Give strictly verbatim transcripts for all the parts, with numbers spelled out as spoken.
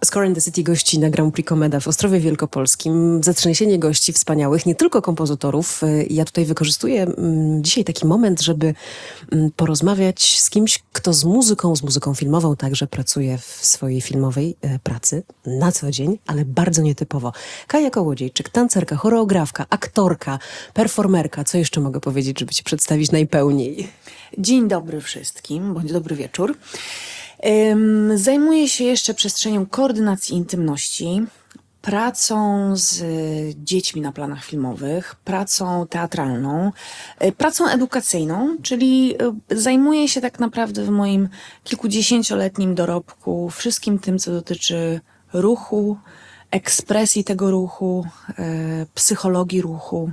Score and the City gości na Grand Prix Komeda w Ostrowie Wielkopolskim. Zatrzęsienie gości wspaniałych, nie tylko kompozytorów. Ja tutaj wykorzystuję dzisiaj taki moment, żeby porozmawiać z kimś, kto z muzyką, z muzyką filmową także pracuje w swojej filmowej pracy na co dzień, ale bardzo nietypowo. Kaja Kołodziejczyk, tancerka, choreografka, aktorka, performerka. Co jeszcze mogę powiedzieć, żeby cię przedstawić najpełniej? Dzień dobry wszystkim, bądź dobry wieczór. Zajmuję się jeszcze przestrzenią koordynacji intymności, pracą z dziećmi na planach filmowych, pracą teatralną, pracą edukacyjną, czyli zajmuję się tak naprawdę w moim kilkudziesięcioletnim dorobku wszystkim tym, co dotyczy ruchu, ekspresji tego ruchu, psychologii ruchu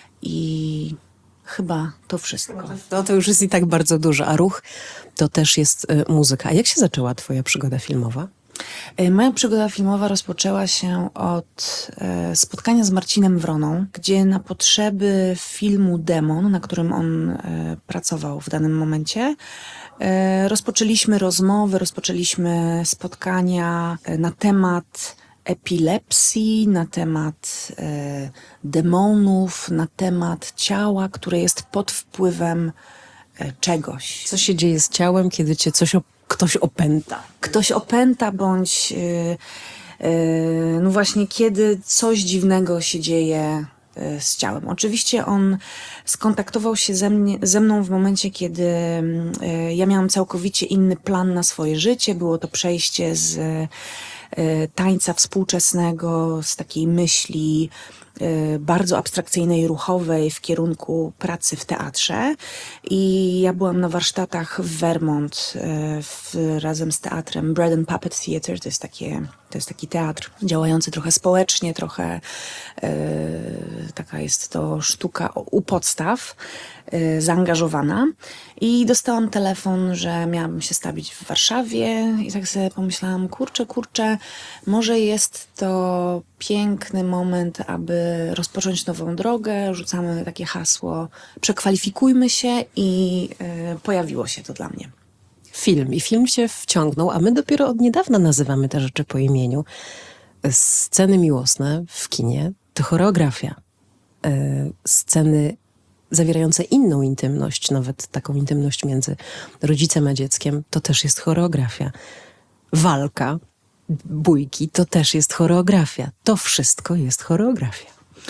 i chyba to wszystko. No to już jest i tak bardzo dużo, a ruch to też jest y, muzyka. A jak się zaczęła twoja przygoda filmowa? Moja przygoda filmowa rozpoczęła się od e, spotkania z Marcinem Wroną, gdzie na potrzeby filmu Demon, na którym on e, pracował w danym momencie, e, rozpoczęliśmy rozmowy, rozpoczęliśmy spotkania e, na temat epilepsji, na temat e, demonów, na temat ciała, które jest pod wpływem e, czegoś. Co się dzieje z ciałem, kiedy cię coś op- ktoś opęta? Ktoś opęta, bądź yy, yy, no właśnie kiedy coś dziwnego się dzieje yy, z ciałem. Oczywiście on skontaktował się ze, mnie, ze mną w momencie, kiedy yy, ja miałam całkowicie inny plan na swoje życie. Było to przejście z yy, tańca współczesnego, z takiej myśli bardzo abstrakcyjnej, ruchowej w kierunku pracy w teatrze. I ja byłam na warsztatach w Vermont w, razem z teatrem Bread and Puppet Theatre. To jest, takie, to jest taki teatr działający trochę społecznie, trochę e, taka jest to sztuka u podstaw, e, zaangażowana. I dostałam telefon, że miałabym się stawić w Warszawie i tak sobie pomyślałam, kurczę, kurczę, może jest to piękny moment, aby rozpocząć nową drogę. Rzucamy takie hasło, przekwalifikujmy się i y, pojawiło się to dla mnie. Film. I film się wciągnął, a my dopiero od niedawna nazywamy te rzeczy po imieniu. Sceny miłosne w kinie to choreografia. Y, sceny zawierające inną intymność, nawet taką intymność między rodzicem a dzieckiem, to też jest choreografia. Walka, bójki, to też jest choreografia. To wszystko jest choreografia.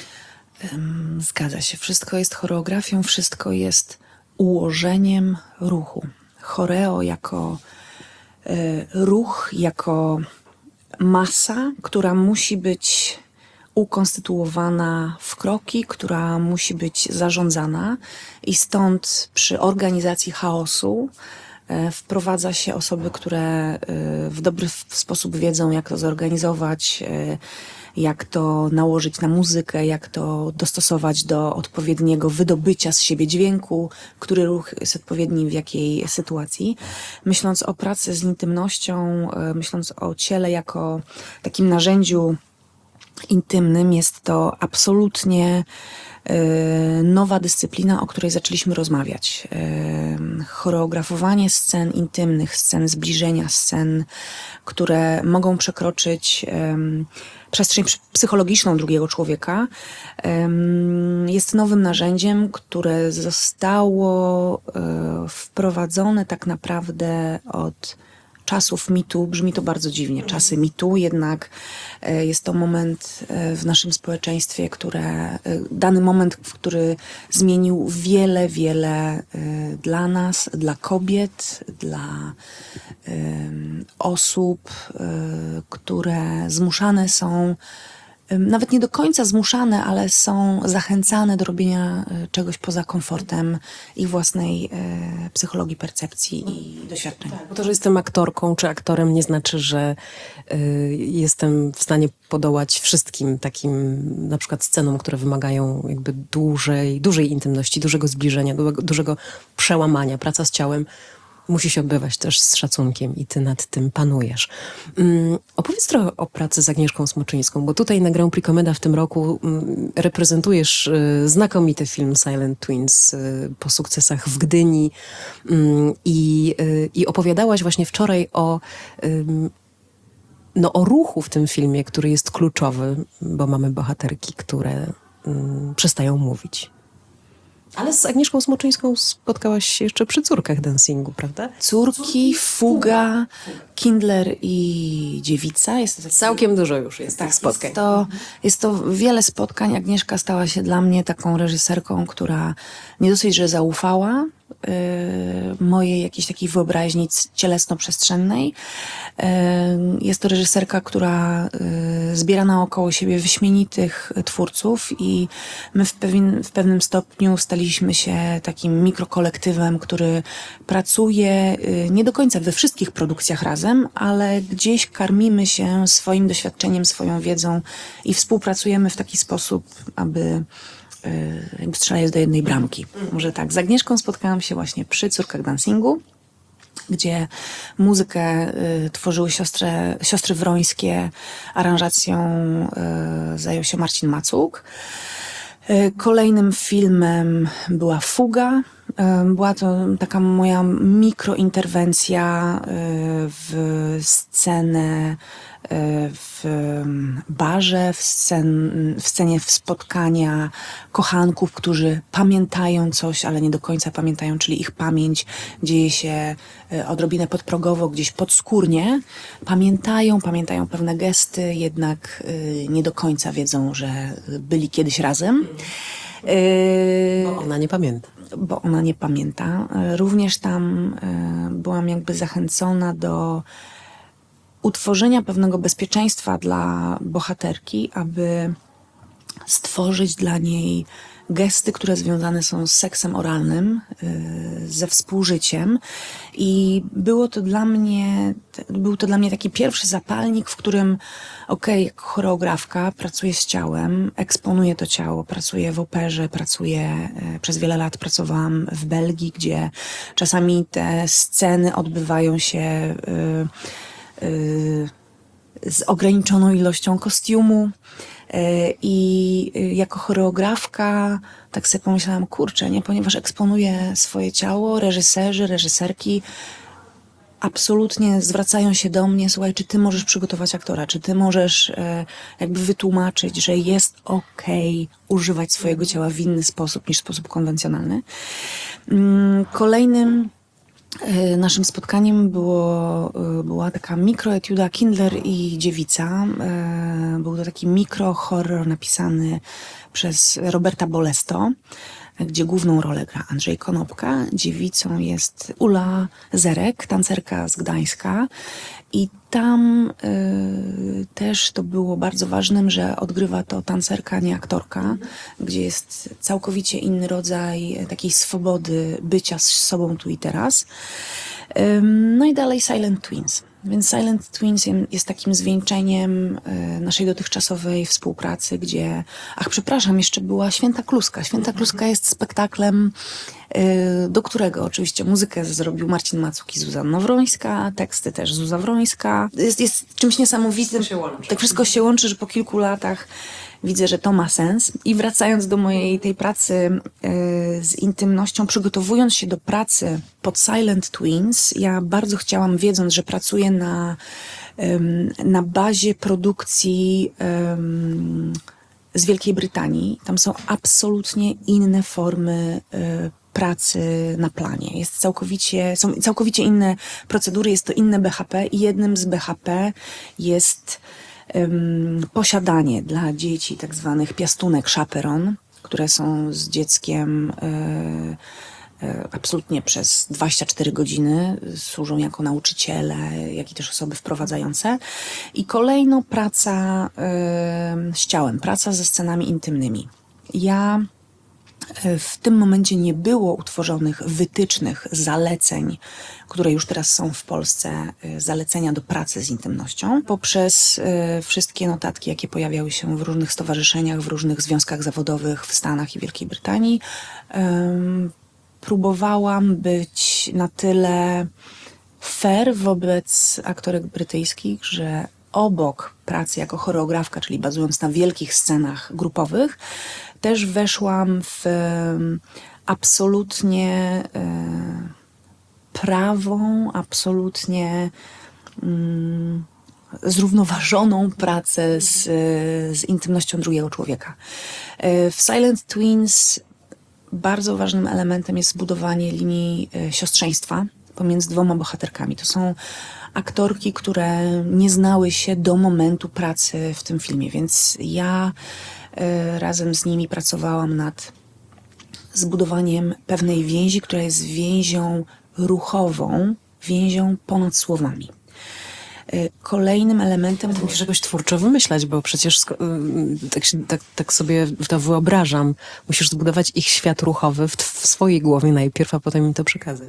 Zgadza się. Wszystko jest choreografią, wszystko jest ułożeniem ruchu. Choreo jako y, ruch, jako masa, która musi być ukonstytuowana w kroki, która musi być zarządzana i stąd przy organizacji chaosu wprowadza się osoby, które w dobry sposób wiedzą, jak to zorganizować, jak to nałożyć na muzykę, jak to dostosować do odpowiedniego wydobycia z siebie dźwięku, który ruch jest odpowiedni w jakiej sytuacji. Myśląc o pracy z intymnością, myśląc o ciele jako takim narzędziu intymnym, jest to absolutnie nowa dyscyplina, o której zaczęliśmy rozmawiać. Choreografowanie scen intymnych, scen zbliżenia, scen, które mogą przekroczyć przestrzeń psychologiczną drugiego człowieka, jest nowym narzędziem, które zostało wprowadzone tak naprawdę od czasów mitu. Brzmi to bardzo dziwnie, czasy mitu, jednak jest to moment w naszym społeczeństwie, które, dany moment, który zmienił wiele, wiele dla nas, dla kobiet, dla um, osób, um, które zmuszane są, um, nawet nie do końca zmuszane, ale są zachęcane do robienia czegoś poza komfortem ich własnej e, psychologii, percepcji i doświadczenia. Bo to, że jestem aktorką czy aktorem, nie znaczy, że y, jestem w stanie podołać wszystkim takim na przykład scenom, które wymagają jakby dłużej, dużej intymności, dużego zbliżenia, dużego, dużego przełamania. Praca z ciałem musi się odbywać też z szacunkiem i ty nad tym panujesz. Um, opowiedz trochę o pracy z Agnieszką Smoczyńską, bo tutaj na Grand Prix Komeda w tym roku um, reprezentujesz y, znakomity film Silent Twins y, po sukcesach w Gdyni um, i, y, i opowiadałaś właśnie wczoraj o y, no, o ruchu w tym filmie, który jest kluczowy, bo mamy bohaterki, które mm, przestają mówić. Ale z Agnieszką Smoczyńską spotkałaś się jeszcze przy córkach dancingu, prawda? Córki, Fuga, Kindler i Dziewica. Jest to taki, Całkiem dużo już jest tak, tych spotkań. Jest to, jest to wiele spotkań. Agnieszka stała się dla mnie taką reżyserką, która nie dosyć, że zaufała y, mojej jakiejś takiej wyobraźni cielesno-przestrzennej. Y, jest to reżyserka, która y, zbiera naokoło siebie wyśmienitych twórców i my w, pewien, w pewnym stopniu staliśmy się takim mikrokolektywem, który pracuje y, nie do końca we wszystkich produkcjach razem, ale gdzieś karmimy się swoim doświadczeniem, swoją wiedzą i współpracujemy w taki sposób, aby jakby strzelać do jednej bramki. Może tak. Z Agnieszką spotkałam się właśnie przy Córkach dancingu, gdzie muzykę y, tworzyły siostry, siostry Wrońskie, aranżacją y, zajął się Marcin Macuk. Y, kolejnym filmem była Fuga. Y, była to taka moja mikrointerwencja y, w scenę w barze, w, scen, w scenie spotkania kochanków, którzy pamiętają coś, ale nie do końca pamiętają, czyli ich pamięć dzieje się odrobinę podprogowo, gdzieś podskórnie. Pamiętają, pamiętają pewne gesty, jednak nie do końca wiedzą, że byli kiedyś razem. Bo ona nie pamięta. Bo ona nie pamięta. Również tam byłam jakby zachęcona do utworzenia pewnego bezpieczeństwa dla bohaterki, aby stworzyć dla niej gesty, które związane są z seksem oralnym, ze współżyciem. I było to dla mnie, był to dla mnie taki pierwszy zapalnik, w którym okej, okay, jako choreografka pracuję z ciałem, eksponuję to ciało, pracuję w operze, pracuję, przez wiele lat pracowałam w Belgii, gdzie czasami te sceny odbywają się z ograniczoną ilością kostiumu i jako choreografka tak sobie pomyślałam, kurczę, nie, ponieważ eksponuję swoje ciało, reżyserzy, reżyserki absolutnie zwracają się do mnie, słuchaj, czy ty możesz przygotować aktora, czy ty możesz jakby wytłumaczyć, że jest okej używać swojego ciała w inny sposób niż sposób konwencjonalny. Kolejnym naszym spotkaniem było, była taka mikroetiuda Kindler i Dziewica. Był to taki mikrohorror napisany przez Roberta Bolesto, gdzie główną rolę gra Andrzej Konopka. Dziewicą jest Ula Zerek, tancerka z Gdańska. I tam y, też to było bardzo ważnym, że odgrywa to tancerka, nie aktorka, gdzie jest całkowicie inny rodzaj takiej swobody bycia z sobą tu i teraz. Y, no i dalej Silent Twins. Więc Silent Twins jest takim zwieńczeniem y, naszej dotychczasowej współpracy, gdzie, ach przepraszam, jeszcze była Święta Kluska. Święta Kluska jest spektaklem, y, do którego oczywiście muzykę zrobił Marcin Macuk i Zuzanna Wrońska, teksty też Zuza Wrońska. Jest, jest czymś niesamowitym. Tak wszystko się łączy, że po kilku latach widzę, że to ma sens. I wracając do mojej tej pracy y, z intymnością, przygotowując się do pracy pod Silent Twins, ja bardzo chciałam, wiedząc, że pracuję na, ym, na bazie produkcji ym, z Wielkiej Brytanii. Tam są absolutnie inne formy y, pracy na planie. Jest całkowicie, są całkowicie inne procedury, jest to inne B H P i jednym z B H P jest Um, posiadanie dla dzieci tak zwanych piastunek chaperon, które są z dzieckiem e, e, absolutnie przez dwadzieścia cztery godziny, służą jako nauczyciele, jak i też osoby wprowadzające. I kolejno praca e, z ciałem, praca ze scenami intymnymi. Ja w tym momencie nie było utworzonych wytycznych, zaleceń, które już teraz są w Polsce, zalecenia do pracy z intymnością. Poprzez wszystkie notatki, jakie pojawiały się w różnych stowarzyszeniach, w różnych związkach zawodowych w Stanach i Wielkiej Brytanii, próbowałam być na tyle fair wobec aktorek brytyjskich, że obok pracy jako choreografka, czyli bazując na wielkich scenach grupowych, też weszłam w absolutnie prawą, absolutnie zrównoważoną pracę z, z intymnością drugiego człowieka. W Silent Twins bardzo ważnym elementem jest zbudowanie linii siostrzeństwa pomiędzy dwoma bohaterkami. To są aktorki, które nie znały się do momentu pracy w tym filmie, więc ja razem z nimi pracowałam nad zbudowaniem pewnej więzi, która jest więzią ruchową, więzią ponad słowami. Kolejnym elementem... To musisz jakoś twórczo wymyślać, bo przecież tak, się, tak, tak sobie to wyobrażam. Musisz zbudować ich świat ruchowy w, w swojej głowie najpierw, a potem im to przekazać.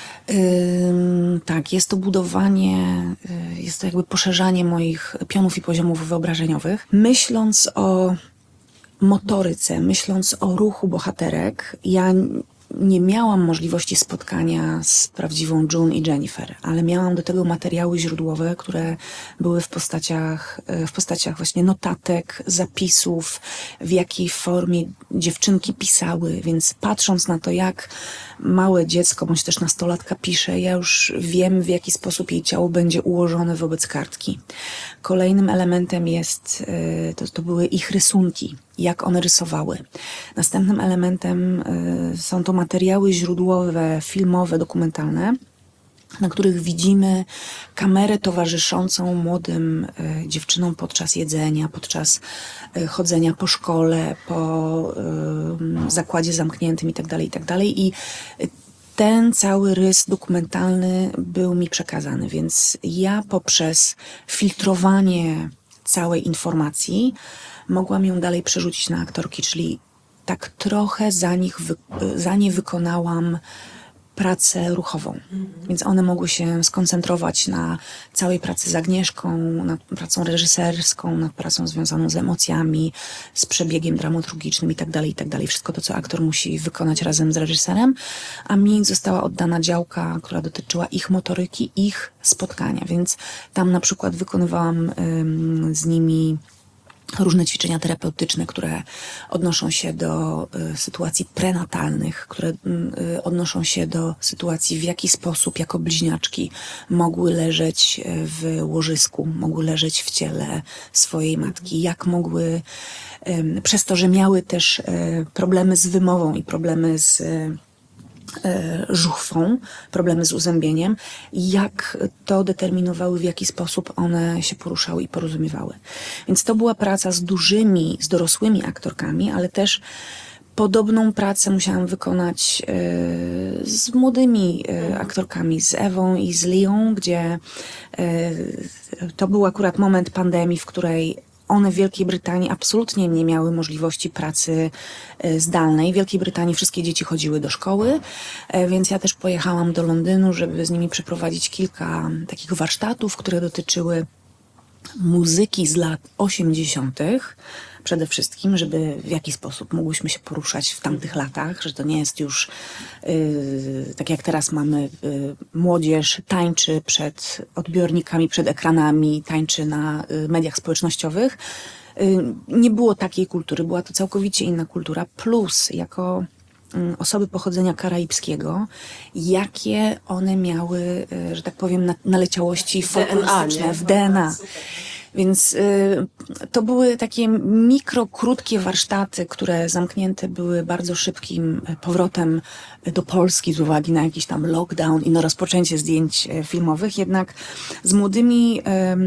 Ym, tak, jest to budowanie, y, jest to jakby poszerzanie moich pionów i poziomów wyobrażeniowych. Myśląc o motoryce, myśląc o ruchu bohaterek, ja nie miałam możliwości spotkania z prawdziwą June i Jennifer, ale miałam do tego materiały źródłowe, które były w postaciach, w postaciach właśnie notatek, zapisów, w jakiej formie dziewczynki pisały, więc patrząc na to, jak małe dziecko, bądź też nastolatka pisze, ja już wiem, w jaki sposób jej ciało będzie ułożone wobec kartki. Kolejnym elementem jest, to, to były ich rysunki, jak one rysowały. Następnym elementem są to materiały źródłowe, filmowe, dokumentalne, na których widzimy kamerę towarzyszącą młodym y, dziewczynom podczas jedzenia, podczas y, chodzenia po szkole, po y, zakładzie zamkniętym itd., itd. I ten cały rys dokumentalny był mi przekazany, więc ja poprzez filtrowanie całej informacji mogłam ją dalej przerzucić na aktorki, czyli tak trochę za nich, wy, za nie wykonałam pracę ruchową. Więc one mogły się skoncentrować na całej pracy z Agnieszką, nad pracą reżyserską, nad pracą związaną z emocjami, z przebiegiem dramaturgicznym i tak dalej, i tak dalej. Wszystko to, co aktor musi wykonać razem z reżyserem, a mi została oddana działka, która dotyczyła ich motoryki, ich spotkania. Więc tam na przykład wykonywałam ym, z nimi różne ćwiczenia terapeutyczne, które odnoszą się do y, sytuacji prenatalnych, które y, odnoszą się do sytuacji, w jaki sposób jako bliźniaczki mogły leżeć w łożysku, mogły leżeć w ciele swojej matki, jak mogły, y, przez to, że miały też y, problemy z wymową i problemy z y, żuchwą, problemy z uzębieniem, jak to determinowały, w jaki sposób one się poruszały i porozumiewały. Więc to była praca z dużymi, z dorosłymi aktorkami, ale też podobną pracę musiałam wykonać y, z młodymi y, aktorkami, z Ewą i z Lią, gdzie y, to był akurat moment pandemii, w której one w Wielkiej Brytanii absolutnie nie miały możliwości pracy zdalnej. W Wielkiej Brytanii wszystkie dzieci chodziły do szkoły, więc ja też pojechałam do Londynu, żeby z nimi przeprowadzić kilka takich warsztatów, które dotyczyły muzyki z lat osiemdziesiątych. Przede wszystkim, żeby w jaki sposób mogłyśmy się poruszać w tamtych latach, że to nie jest już yy, tak jak teraz mamy yy, młodzież tańczy przed odbiornikami, przed ekranami, tańczy na yy, mediach społecznościowych. Yy, nie było takiej kultury, była to całkowicie inna kultura, plus jako yy, osoby pochodzenia karaibskiego, jakie one miały, yy, że tak powiem, na, naleciałości folklorystyczne w D N A. Więc y, to były takie mikro, krótkie warsztaty, które zamknięte były bardzo szybkim powrotem do Polski z uwagi na jakiś tam lockdown i na rozpoczęcie zdjęć filmowych. Jednak z młodymi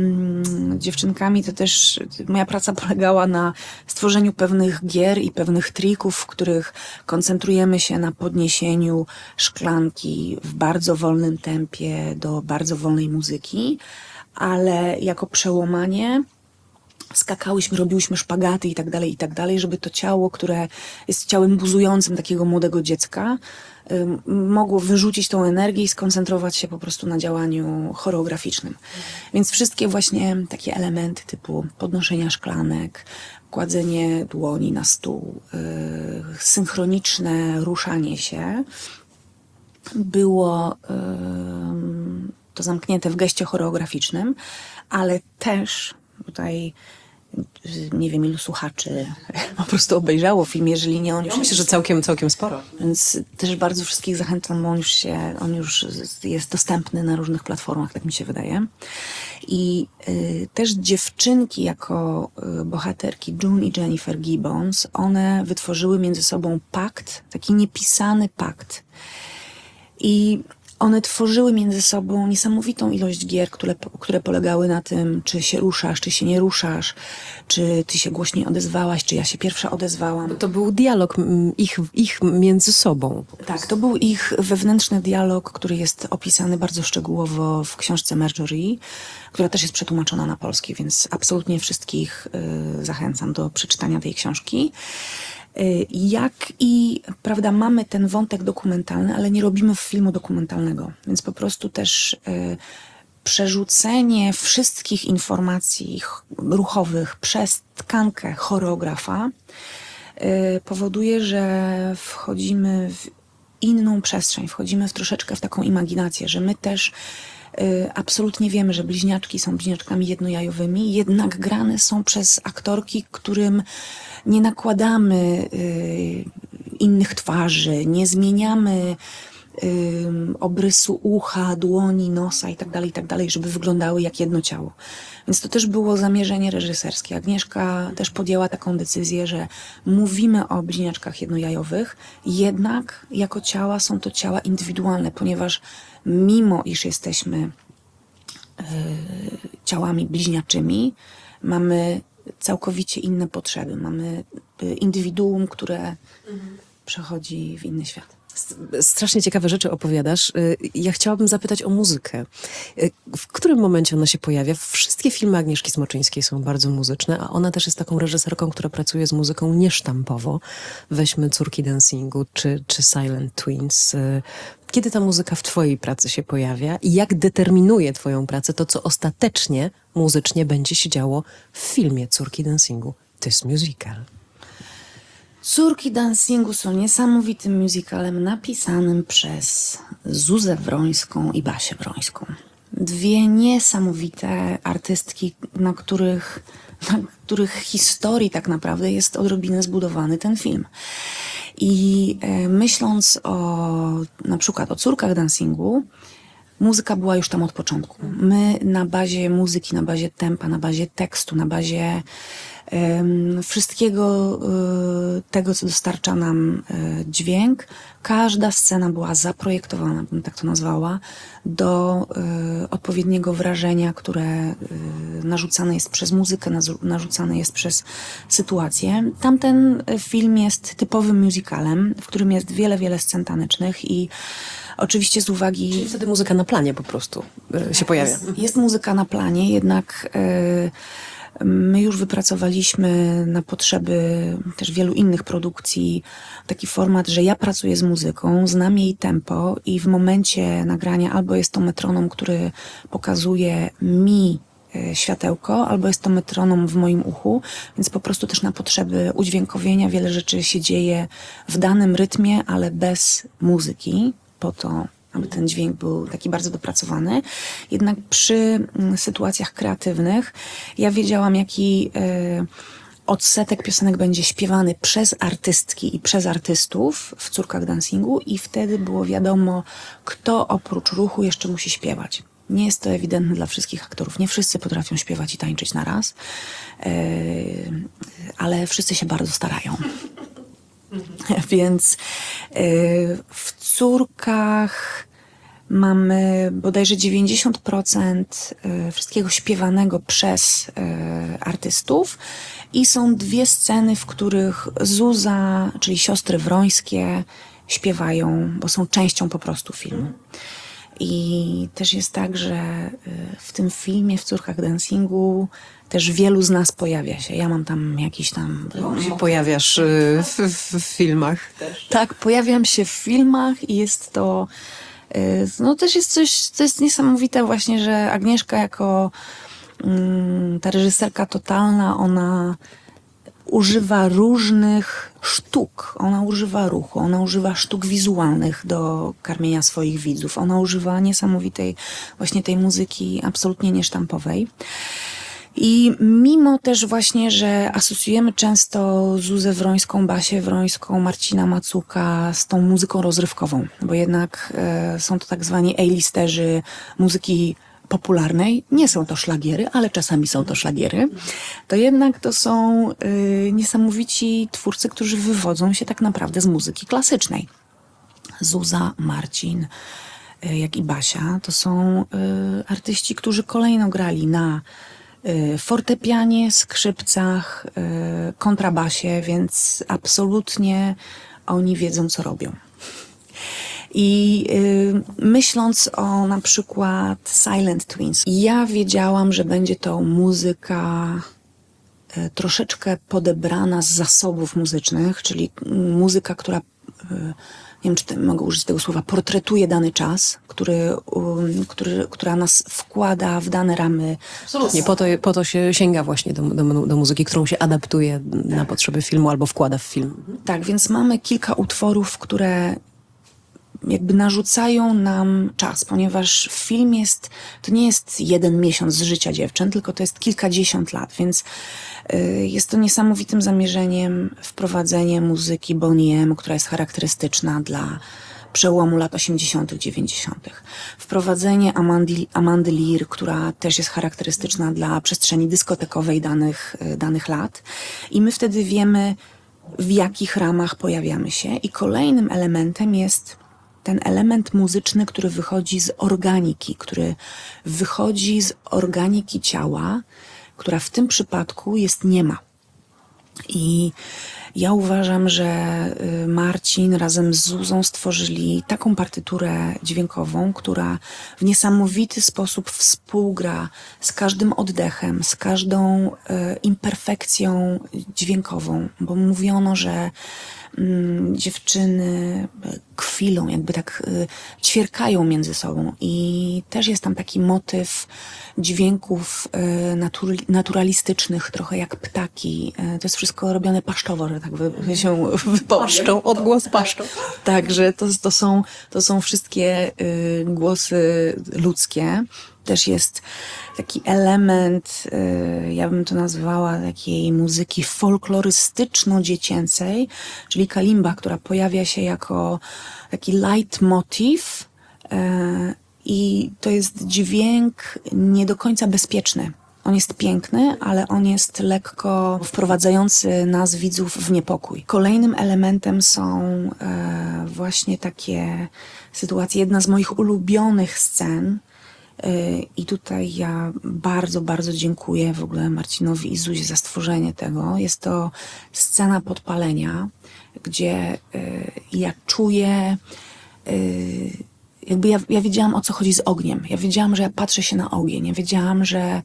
y, dziewczynkami to też moja praca polegała na stworzeniu pewnych gier i pewnych trików, w których koncentrujemy się na podniesieniu szklanki w bardzo wolnym tempie do bardzo wolnej muzyki, ale jako przełamanie skakałyśmy, robiłyśmy szpagaty i tak dalej, i tak dalej, żeby to ciało, które jest ciałem buzującym takiego młodego dziecka, y, mogło wyrzucić tą energię i skoncentrować się po prostu na działaniu choreograficznym. Więc wszystkie właśnie takie elementy typu podnoszenia szklanek, kładzenie dłoni na stół, y, synchroniczne ruszanie się było y, to zamknięte w geście choreograficznym, ale też tutaj nie wiem ilu słuchaczy po prostu obejrzało film, jeżeli nie on już... Myślę, że całkiem, całkiem sporo. Więc też bardzo wszystkich zachęcam, bo on już się, on już jest dostępny na różnych platformach, tak mi się wydaje. I y, też dziewczynki jako y, bohaterki, June i Jennifer Gibbons, one wytworzyły między sobą pakt, taki niepisany pakt. I one tworzyły między sobą niesamowitą ilość gier, które, które polegały na tym, czy się ruszasz, czy się nie ruszasz, czy ty się głośniej odezwałaś, czy ja się pierwsza odezwałam. To był dialog mm, ich, ich między sobą. Tak, to był ich wewnętrzny dialog, który jest opisany bardzo szczegółowo w książce Marjorie, która też jest przetłumaczona na polski, więc absolutnie wszystkich y, zachęcam do przeczytania tej książki. Y, jak i, prawda, mamy ten wątek dokumentalny, ale nie robimy filmu dokumentalnego, więc po prostu też y, przerzucenie wszystkich informacji ch- ruchowych przez tkankę choreografa y, powoduje, że wchodzimy w inną przestrzeń, wchodzimy w troszeczkę w taką imaginację, że my też y, absolutnie wiemy, że bliźniaczki są bliźniaczkami jednojajowymi, jednak grane są przez aktorki, którym nie nakładamy y, innych twarzy, nie zmieniamy y, obrysu ucha, dłoni, nosa i tak dalej, i tak dalej, żeby wyglądały jak jedno ciało. Więc to też było zamierzenie reżyserskie. Agnieszka też podjęła taką decyzję, że mówimy o bliźniaczkach jednojajowych, jednak jako ciała są to ciała indywidualne, ponieważ mimo iż jesteśmy y, ciałami bliźniaczymi, mamy całkowicie inne potrzeby. Mamy y, indywiduum, które mhm. przechodzi w inny świat. Strasznie ciekawe rzeczy opowiadasz. Ja chciałabym zapytać o muzykę. W którym momencie ona się pojawia? Wszystkie filmy Agnieszki Smoczyńskiej są bardzo muzyczne, a ona też jest taką reżyserką, która pracuje z muzyką niesztampowo. Weźmy Córki dancingu czy, czy Silent Twins. Kiedy ta muzyka w twojej pracy się pojawia i jak determinuje twoją pracę to, co ostatecznie muzycznie będzie się działo w filmie Córki dancingu? To jest musical. Córki dancingu są niesamowitym musicalem napisanym przez Zuzę Wrońską i Basię Wrońską. Dwie niesamowite artystki, na których, na których historii tak naprawdę jest odrobinę zbudowany ten film. I e, myśląc o na przykład o Córkach dancingu, muzyka była już tam od początku. My na bazie muzyki, na bazie tempa, na bazie tekstu, na bazie um, wszystkiego um, tego, co dostarcza nam um, dźwięk, każda scena była zaprojektowana, bym tak to nazwała, do um, odpowiedniego wrażenia, które um, narzucane jest przez muzykę, narzucane jest przez sytuację. Tamten film jest typowym musicalem, w którym jest wiele, wiele scen tanecznych i oczywiście z uwagi... Czyli wtedy muzyka na planie po prostu y, się pojawia. Jest, jest muzyka na planie, jednak y, my już wypracowaliśmy na potrzeby też wielu innych produkcji taki format, że ja pracuję z muzyką, znam jej tempo i w momencie nagrania albo jest to metronom, który pokazuje mi światełko, albo jest to metronom w moim uchu, więc po prostu też na potrzeby udźwiękowienia wiele rzeczy się dzieje w danym rytmie, ale bez muzyki, po to, aby ten dźwięk był taki bardzo dopracowany. Jednak przy sytuacjach kreatywnych ja wiedziałam, jaki y, odsetek piosenek będzie śpiewany przez artystki i przez artystów w Córkach dancingu i wtedy było wiadomo, kto oprócz ruchu jeszcze musi śpiewać. Nie jest to ewidentne dla wszystkich aktorów. Nie wszyscy potrafią śpiewać i tańczyć na raz, yy, ale wszyscy się bardzo starają. Więc yy, w Córkach mamy bodajże dziewięćdziesiąt procent wszystkiego śpiewanego przez yy, artystów i są dwie sceny, w których Zuza, czyli siostry Wrońskie śpiewają, bo są częścią po prostu filmu. I też jest tak, że w tym filmie, w Córkach dancingu też wielu z nas pojawia się. Ja mam tam jakiś tam... Się pojawiasz w, w, w filmach też. Tak, pojawiam się w filmach i jest to... No też jest coś, co jest niesamowite właśnie, że Agnieszka jako mm, ta reżyserka totalna, ona używa różnych sztuk. Ona używa ruchu, ona używa sztuk wizualnych do karmienia swoich widzów. Ona używa niesamowitej właśnie tej muzyki absolutnie niesztampowej. I mimo też właśnie, że asocjujemy często Zuzę Wrońską, Basię Wrońską, Marcina Macuka z tą muzyką rozrywkową, bo jednak e, są to tak zwani A-listerzy muzyki popularnej. Nie są to szlagiery, ale czasami są to szlagiery. To jednak to są y, niesamowici twórcy, którzy wywodzą się tak naprawdę z muzyki klasycznej. Zuza, Marcin, y, jak i Basia, to są y, artyści, którzy kolejno grali na y, fortepianie, skrzypcach, y, kontrabasie, więc absolutnie oni wiedzą, co robią. I y, myśląc o na przykład Silent Twins, ja wiedziałam, że będzie to muzyka y, troszeczkę podebrana z zasobów muzycznych, czyli muzyka, która, y, nie wiem, czy te, mogę użyć tego słowa, portretuje dany czas, który, y, który, która nas wkłada w dane ramy. Absolutnie, po to, po to się sięga właśnie do, do, do muzyki, którą się adaptuje na potrzeby filmu albo wkłada w film. Tak, więc mamy kilka utworów, które jakby narzucają nam czas, ponieważ film jest, to nie jest jeden miesiąc z życia dziewczyn, tylko to jest kilkadziesiąt lat, więc y, jest to niesamowitym zamierzeniem wprowadzenie muzyki Boney M, która jest charakterystyczna dla przełomu lat osiemdziesiątych, dziewięćdziesiątych. Wprowadzenie Amandy, Amandy Lear, która też jest charakterystyczna dla przestrzeni dyskotekowej danych, y, danych lat. I my wtedy wiemy, w jakich ramach pojawiamy się. I kolejnym elementem jest ten element muzyczny, który wychodzi z organiki, który wychodzi z organiki ciała, która w tym przypadku jest niema. I ja uważam, że Marcin razem z Zuzą stworzyli taką partyturę dźwiękową, która w niesamowity sposób współgra z każdym oddechem, z każdą imperfekcją dźwiękową, bo mówiono, że mm, dziewczyny kwilą, jakby tak y, ćwierkają między sobą i też jest tam taki motyw dźwięków y, natur, naturalistycznych, trochę jak ptaki. Y, to jest wszystko robione paszczowo, że tak wy, wy się wypowiem. Paszczą, odgłos paszczą. Także to, to, są, to są wszystkie y, głosy ludzkie. Też jest taki element, y, ja bym to nazwała takiej muzyki folklorystyczno-dziecięcej, czyli kalimba, która pojawia się jako taki leitmotiv y, i to jest dźwięk nie do końca bezpieczny. On jest piękny, ale on jest lekko wprowadzający nas, widzów, w niepokój. Kolejnym elementem są e, właśnie takie sytuacje. Jedna z moich ulubionych scen, e, i tutaj ja bardzo, bardzo dziękuję w ogóle Marcinowi i Zuzie za stworzenie tego. Jest to scena podpalenia, gdzie e, ja czuję... E, jakby ja, ja wiedziałam, o co chodzi z ogniem. Ja wiedziałam, że ja patrzę się na ogień. Ja wiedziałam, że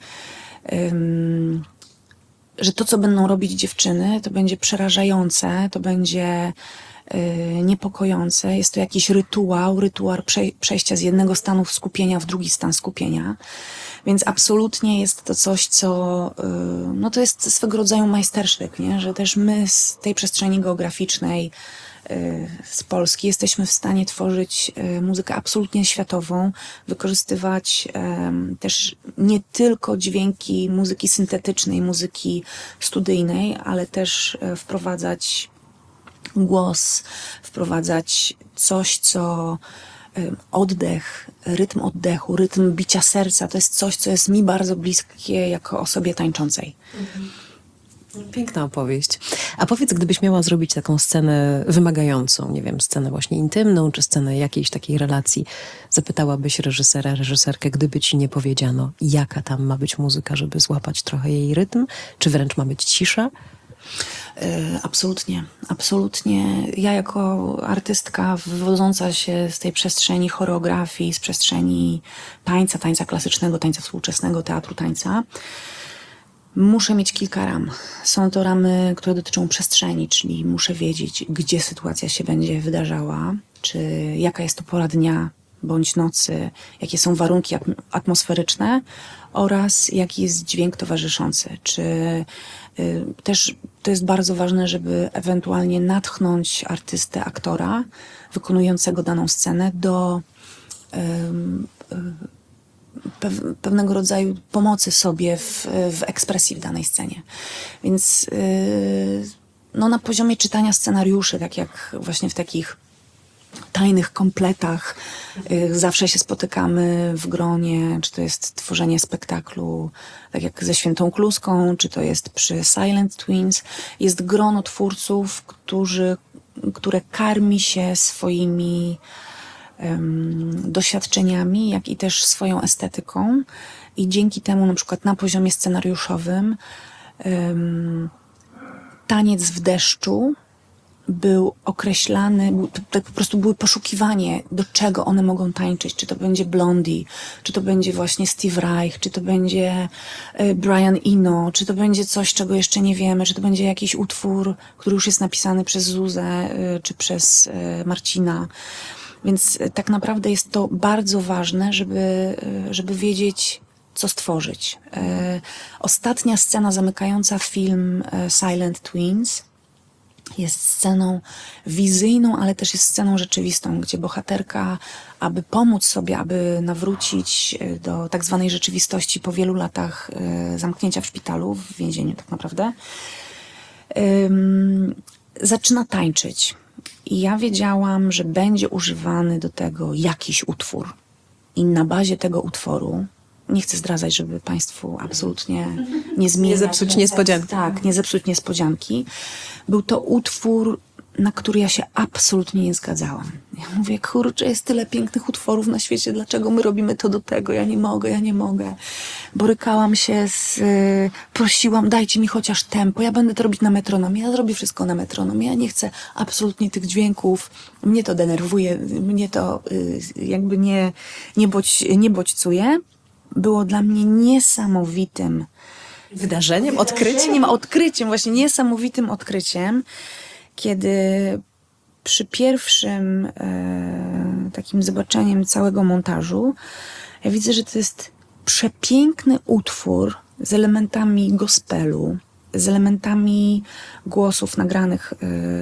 Um, że to, co będą robić dziewczyny, to będzie przerażające, to będzie y, niepokojące. Jest to jakiś rytuał, rytuał przej- przejścia z jednego stanu skupienia w drugi stan skupienia. Więc absolutnie jest to coś, co y, no to jest swego rodzaju majstersztyk, nie? Że też my z tej przestrzeni geograficznej z Polski jesteśmy w stanie tworzyć muzykę absolutnie światową, wykorzystywać um, też nie tylko dźwięki muzyki syntetycznej, muzyki studyjnej, ale też wprowadzać głos, wprowadzać coś, co um, oddech, rytm oddechu, rytm bicia serca, to jest coś, co jest mi bardzo bliskie jako osobie tańczącej. Mhm. Piękna opowieść. A powiedz, gdybyś miała zrobić taką scenę wymagającą, nie wiem, scenę właśnie intymną, czy scenę jakiejś takiej relacji, zapytałabyś reżysera, reżyserkę, gdyby ci nie powiedziano, jaka tam ma być muzyka, żeby złapać trochę jej rytm, czy wręcz ma być cisza? Absolutnie, absolutnie. Ja jako artystka wywodząca się z tej przestrzeni choreografii, z przestrzeni tańca, tańca klasycznego, tańca współczesnego, teatru tańca, muszę mieć kilka ram. Są to ramy, które dotyczą przestrzeni, czyli muszę wiedzieć, gdzie sytuacja się będzie wydarzała, czy jaka jest to pora dnia bądź nocy, jakie są warunki atmosferyczne oraz jaki jest dźwięk towarzyszący. Czy y, też to jest bardzo ważne, żeby ewentualnie natchnąć artystę, aktora wykonującego daną scenę do y, y, pew- pewnego rodzaju pomocy sobie w, w ekspresji w danej scenie. Więc yy, no, na poziomie czytania scenariuszy, tak jak właśnie w takich tajnych kompletach y, zawsze się spotykamy w gronie, czy to jest tworzenie spektaklu, tak jak ze Świętą Kluską, czy to jest przy Silent Twins. Jest grono twórców, którzy, które karmi się swoimi um, doświadczeniami, jak i też swoją estetyką. I dzięki temu na przykład na poziomie scenariuszowym um, Taniec w deszczu był określany, był, tak po prostu było poszukiwanie, do czego one mogą tańczyć. Czy to będzie Blondie, czy to będzie właśnie Steve Reich, czy to będzie y, Brian Eno, czy to będzie coś, czego jeszcze nie wiemy, czy to będzie jakiś utwór, który już jest napisany przez Zuzę, y, czy przez y, Marcina. Więc y, tak naprawdę jest to bardzo ważne, żeby, y, żeby wiedzieć, co stworzyć. Y, ostatnia scena zamykająca film y, Silent Twins jest sceną wizyjną, ale też jest sceną rzeczywistą, gdzie bohaterka, aby pomóc sobie, aby nawrócić do tak zwanej rzeczywistości po wielu latach y, zamknięcia w szpitalu, w więzieniu tak naprawdę, ym, zaczyna tańczyć. I ja wiedziałam, że będzie używany do tego jakiś utwór. I na bazie tego utworu, nie chcę zdradzać, żeby Państwu absolutnie nie zmieniać. Nie zepsuć niespodzianki. Tak, nie zepsuć niespodzianki. Był to utwór, na który ja się absolutnie nie zgadzałam. Ja mówię, kurczę, jest tyle pięknych utworów na świecie, dlaczego my robimy to do tego? Ja nie mogę, ja nie mogę. Borykałam się z... y, prosiłam, dajcie mi chociaż tempo, ja będę to robić na metronomie, ja zrobię wszystko na metronomie, ja nie chcę absolutnie tych dźwięków, mnie to denerwuje, mnie to y, jakby nie, nie, bodź, nie bodźcuje. Było dla mnie niesamowitym Wydarzeniem, odkryciem? odkryciem, odkryciem, właśnie niesamowitym odkryciem, kiedy przy pierwszym e, takim zobaczeniem całego montażu ja widzę, że to jest przepiękny utwór z elementami gospelu, z elementami głosów nagranych.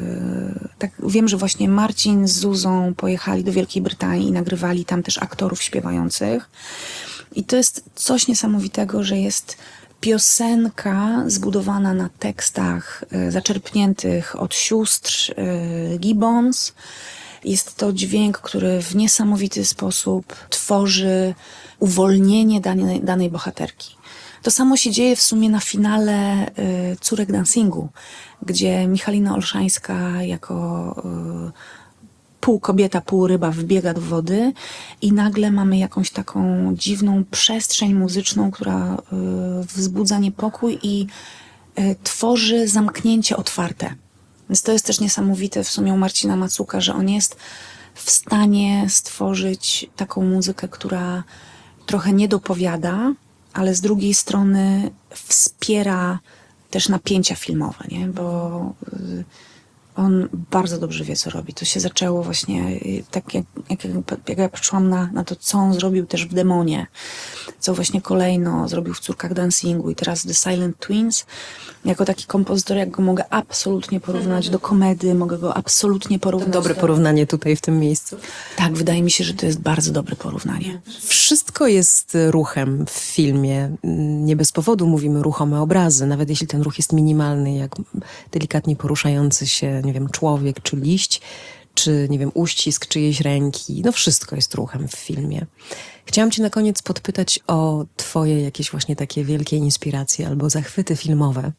E, tak wiem, że właśnie Marcin z Zuzą pojechali do Wielkiej Brytanii i nagrywali tam też aktorów śpiewających. I to jest coś niesamowitego, że jest piosenka zbudowana na tekstach y, zaczerpniętych od sióstr y, Gibbons. Jest to dźwięk, który w niesamowity sposób tworzy uwolnienie danej, danej bohaterki. To samo się dzieje w sumie na finale y, Córek Dancingu, gdzie Michalina Olszańska jako y, pół kobieta, pół ryba wbiega do wody i nagle mamy jakąś taką dziwną przestrzeń muzyczną, która y, wzbudza niepokój i y, tworzy zamknięcie otwarte. Więc to jest też niesamowite w sumie u Marcina Macuka, że on jest w stanie stworzyć taką muzykę, która trochę nie dopowiada, ale z drugiej strony wspiera też napięcia filmowe, nie? Bo y, on bardzo dobrze wie, co robi. To się zaczęło właśnie tak, jak, jak, jak ja patrzyłam na, na to, co on zrobił też w Demonie, co właśnie kolejno zrobił w Córkach Dancingu i teraz The Silent Twins. Jako taki kompozytor, jak go mogę absolutnie porównać do komedy, mogę go absolutnie porównać Dobre do... porównanie tutaj w tym miejscu. Tak, wydaje mi się, że to jest bardzo dobre porównanie. Wszystko jest ruchem w filmie. Nie bez powodu mówimy ruchome obrazy, nawet jeśli ten ruch jest minimalny, jak delikatnie poruszający się, nie wiem, człowiek czy liść, czy, nie wiem, uścisk czyjejś ręki. No wszystko jest ruchem w filmie. Chciałam cię na koniec podpytać o twoje jakieś właśnie takie wielkie inspiracje albo zachwyty filmowe,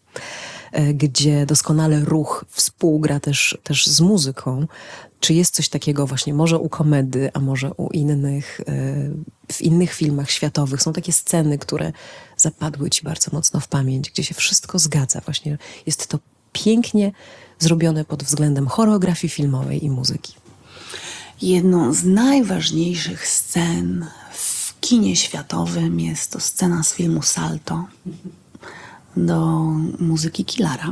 gdzie doskonale ruch współgra też, też z muzyką. Czy jest coś takiego właśnie może u komedy, a może u innych, w innych filmach światowych? Są takie sceny, które zapadły ci bardzo mocno w pamięć, gdzie się wszystko zgadza. Właśnie jest to pięknie zrobione pod względem choreografii filmowej i muzyki. Jedną z najważniejszych scen w kinie światowym jest to scena z filmu Salto do muzyki Killara.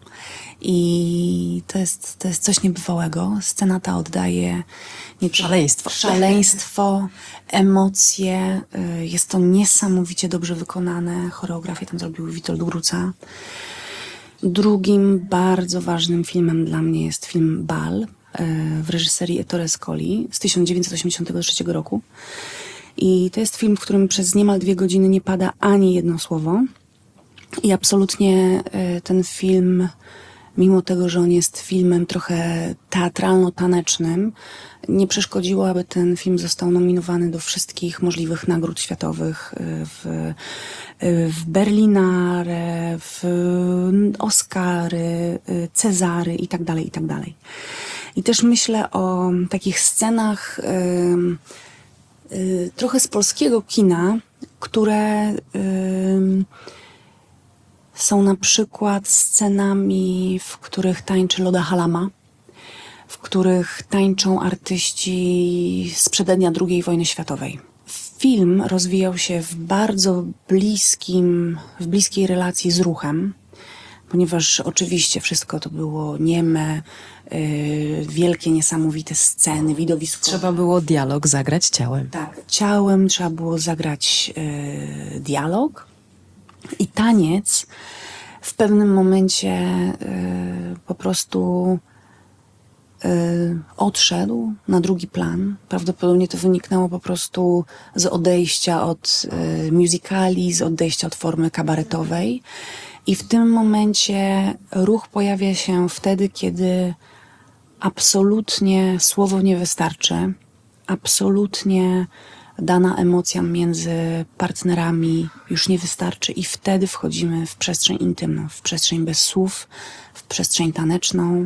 I to jest, to jest coś niebywałego. Scena ta oddaje nie, Szaleństwo. szaleństwo, emocje. Jest to niesamowicie dobrze wykonane. Choreografię tam zrobił Witold Gruca. Drugim bardzo ważnym filmem dla mnie jest film Bal w reżyserii Ettore Scoli z tysiąc dziewięćset osiemdziesiątego trzeciego roku, I to jest film, w którym przez niemal dwie godziny nie pada ani jedno słowo. I absolutnie y, ten film, mimo tego, że on jest filmem trochę teatralno-tanecznym, nie przeszkodziło, aby ten film został nominowany do wszystkich możliwych nagród światowych y, w, y, w Berlinare, w Oscary, y, Cezary i tak dalej, i tak dalej. I też myślę o takich scenach y, y, trochę z polskiego kina, które y, są na przykład scenami, w których tańczy Loda Halama, w których tańczą artyści z przedednia drugiej wojny światowej. Film rozwijał się w bardzo bliskim, w bliskiej relacji z ruchem, ponieważ oczywiście wszystko to było nieme, yy, wielkie, niesamowite sceny, widowisko. Trzeba było dialog zagrać ciałem. Tak, ciałem trzeba było zagrać yy, dialog i taniec w pewnym momencie yy, po prostu yy, odszedł na drugi plan. Prawdopodobnie to wyniknęło po prostu z odejścia od yy, musicali, z odejścia od formy kabaretowej. I w tym momencie ruch pojawia się wtedy, kiedy absolutnie słowo nie wystarczy, absolutnie dana emocja między partnerami już nie wystarczy i wtedy wchodzimy w przestrzeń intymną, w przestrzeń bez słów, w przestrzeń taneczną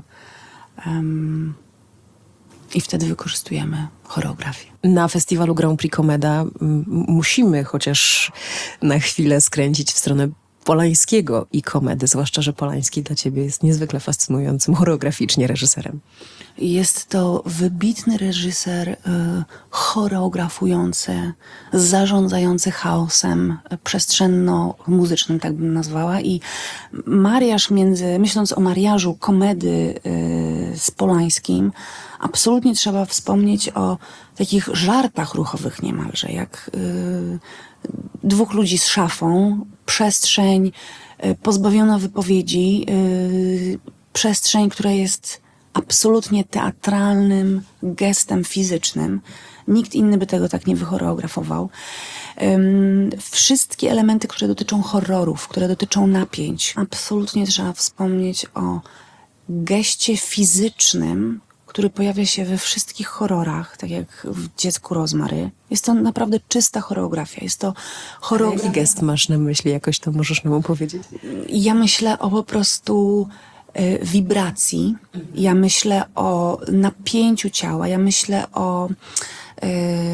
um, i wtedy wykorzystujemy choreografię. Na festiwalu Grand Prix Komeda m, musimy chociaż na chwilę skręcić w stronę Polańskiego i komedy, zwłaszcza, że Polański dla ciebie jest niezwykle fascynującym choreograficznie reżyserem. Jest to wybitny reżyser, y, choreografujący, zarządzający chaosem przestrzenno-muzycznym, tak bym nazwała. I mariaż między, myśląc o mariażu komedy y, z Polańskim, absolutnie trzeba wspomnieć o takich żartach ruchowych niemalże, jak y, dwóch ludzi z szafą, przestrzeń y, pozbawiona wypowiedzi, y, przestrzeń, która jest absolutnie teatralnym gestem fizycznym. Nikt inny by tego tak nie wychoreografował. Um, wszystkie elementy, które dotyczą horrorów, które dotyczą napięć, absolutnie trzeba wspomnieć o geście fizycznym, który pojawia się we wszystkich horrorach, tak jak w Dziecku Rozmary. Jest to naprawdę czysta choreografia. Jest to choreografia. Jaki gest masz na myśli? Jakoś to możesz nam opowiedzieć? Ja myślę o po prostu y, wibracji. Ja myślę o napięciu ciała. Ja myślę o y,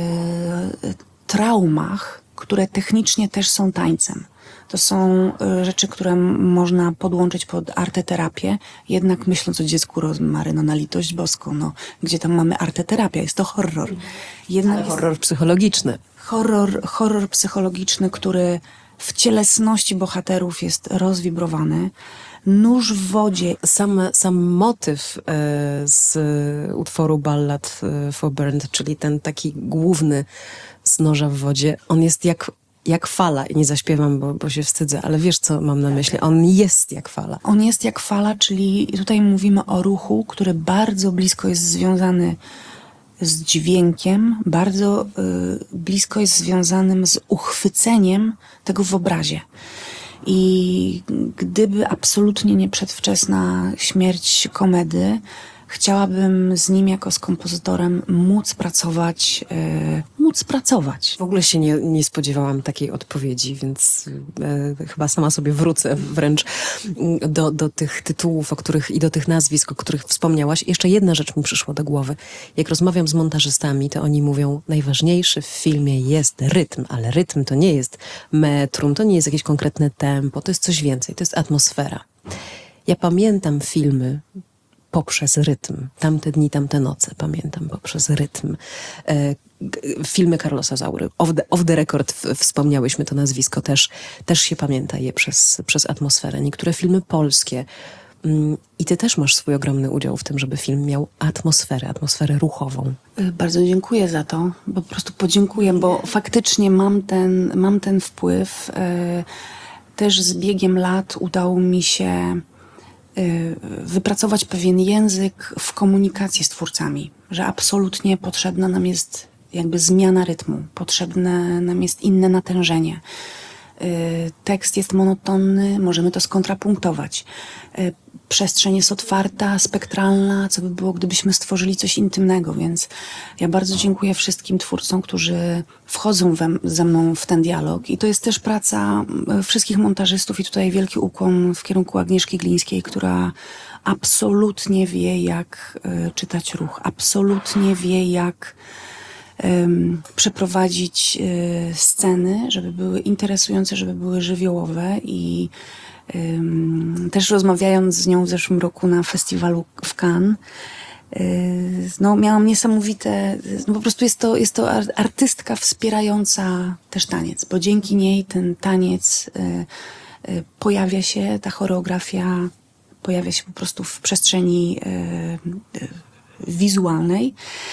traumach, które technicznie też są tańcem. To są y, rzeczy, które m- można podłączyć pod arteterapię, jednak myśląc o Dziecku Rozmary, no na litość boską, no gdzie tam mamy arteterapię, jest to horror. Jednak Ale horror psychologiczny. horror, horror psychologiczny, który w cielesności bohaterów jest rozwibrowany. Nóż w wodzie. Sam, sam motyw e, z utworu Ballad for Bernd, czyli ten taki główny z noża w wodzie, on jest jak, jak fala. I nie zaśpiewam, bo, bo się wstydzę, ale wiesz, co mam na myśli. On jest jak fala. On jest jak fala, czyli tutaj mówimy o ruchu, który bardzo blisko jest związany z dźwiękiem, bardzo y, blisko jest związanym z uchwyceniem tego w obrazie. I gdyby absolutnie nie przedwczesna śmierć komedy, chciałabym z nim jako z kompozytorem móc pracować, y, móc pracować. W ogóle się nie, nie spodziewałam takiej odpowiedzi, więc e, chyba sama sobie wrócę wręcz do, do tych tytułów, o których i do tych nazwisk, o których wspomniałaś. Jeszcze jedna rzecz mi przyszła do głowy. Jak rozmawiam z montażystami, to oni mówią, najważniejszy w filmie jest rytm, ale rytm to nie jest metrum, to nie jest jakieś konkretne tempo, to jest coś więcej, to jest atmosfera. Ja pamiętam filmy poprzez rytm. Tamte dni, tamte noce pamiętam poprzez rytm. E, g- filmy Carlosa Zaury. Off the, off the record w, wspomniałyśmy to nazwisko też. Też się pamięta je przez, przez atmosferę. Niektóre filmy polskie. Mm, I ty też masz swój ogromny udział w tym, żeby film miał atmosferę, atmosferę ruchową. Y, Bardzo dziękuję za to. Po prostu podziękuję, bo faktycznie mam ten, mam ten wpływ. Y, Też z biegiem lat udało mi się y, wypracować pewien język w komunikacji z twórcami, że absolutnie potrzebna nam jest jakby zmiana rytmu, potrzebne nam jest inne natężenie. Tekst jest monotonny, możemy to skontrapunktować. Przestrzeń jest otwarta, spektralna, co by było, gdybyśmy stworzyli coś intymnego, więc ja bardzo dziękuję wszystkim twórcom, którzy wchodzą we, ze mną w ten dialog i to jest też praca wszystkich montażystów i tutaj wielki ukłon w kierunku Agnieszki Glińskiej, która absolutnie wie, jak y, czytać ruch, absolutnie wie, jak Um, przeprowadzić y, sceny, żeby były interesujące, żeby były żywiołowe i um, też rozmawiając z nią w zeszłym roku na festiwalu w Cannes, y, no miałam niesamowite, no po prostu jest to, jest to artystka wspierająca też taniec, bo dzięki niej ten taniec y, y, pojawia się, ta choreografia pojawia się po prostu w przestrzeni y, y, wizualnej.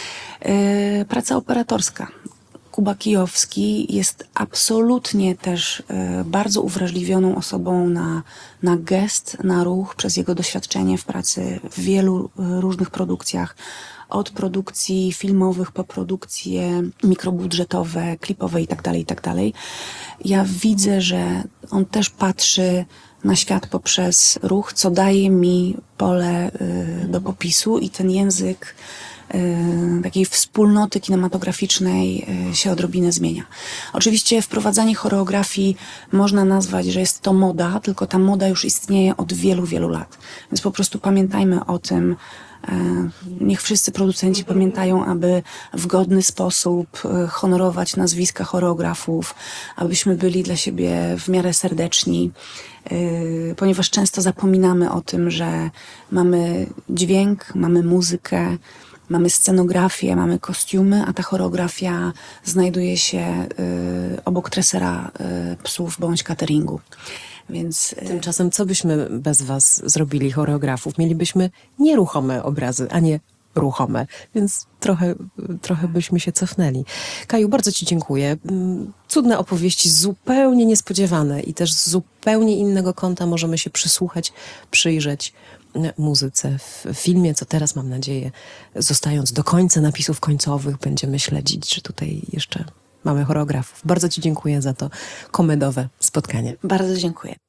Praca operatorska. Kuba Kijowski jest absolutnie też bardzo uwrażliwioną osobą na, na gest, na ruch przez jego doświadczenie w pracy w wielu różnych produkcjach. Od produkcji filmowych po produkcje mikrobudżetowe, klipowe itd., itd. Ja widzę, że on też patrzy na świat poprzez ruch, co daje mi pole do popisu i ten język takiej wspólnoty kinematograficznej się odrobinę zmienia. Oczywiście wprowadzanie choreografii można nazwać, że jest to moda, tylko ta moda już istnieje od wielu, wielu lat. Więc po prostu pamiętajmy o tym, niech wszyscy producenci pamiętają, aby w godny sposób honorować nazwiska choreografów, abyśmy byli dla siebie w miarę serdeczni, ponieważ często zapominamy o tym, że mamy dźwięk, mamy muzykę, mamy scenografię, mamy kostiumy, a ta choreografia znajduje się y, obok tresera y, psów bądź cateringu. Więc, y, Tymczasem co byśmy bez was zrobili, choreografów? Mielibyśmy nieruchome obrazy, a nie ruchome, więc trochę, trochę byśmy się cofnęli. Kaju, bardzo ci dziękuję. Cudne opowieści, zupełnie niespodziewane i też z zupełnie innego kąta możemy się przysłuchać, przyjrzeć muzyce w filmie, co teraz, mam nadzieję, zostając do końca napisów końcowych, będziemy śledzić, że tutaj jeszcze mamy choreografów. Bardzo ci dziękuję za to komedowe spotkanie. Bardzo dziękuję.